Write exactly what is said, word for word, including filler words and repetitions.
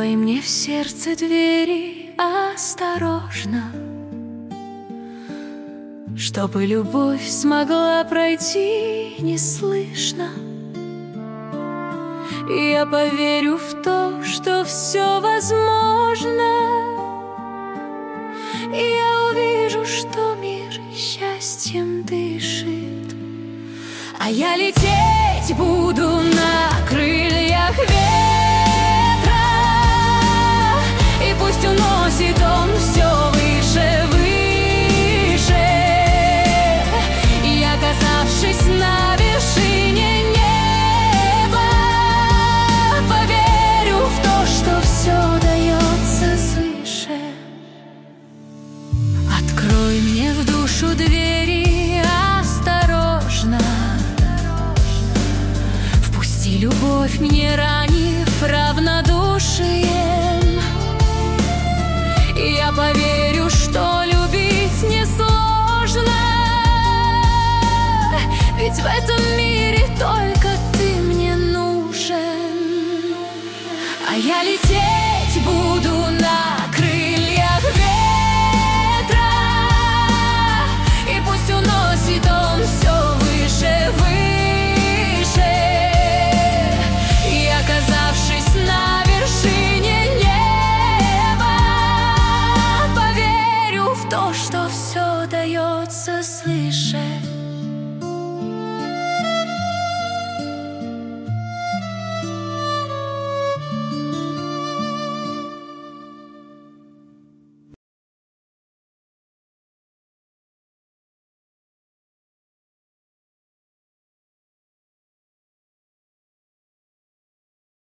Открой мне в сердце двери осторожно, чтобы любовь смогла пройти неслышно. Я поверю в то, что все возможно. Я увижу, что мир счастьем дышит, а я лететь буду на крыльях ветра. И пусть уносит он все выше, выше. И оказавшись на вершине неба, поверю в то, что все дается свыше. Открой мне в душу двери осторожно, впусти любовь, мне ранив равнодушием. Я поверю, что любить несложно, ведь в этом мире только ты мне нужен. А я лететь буду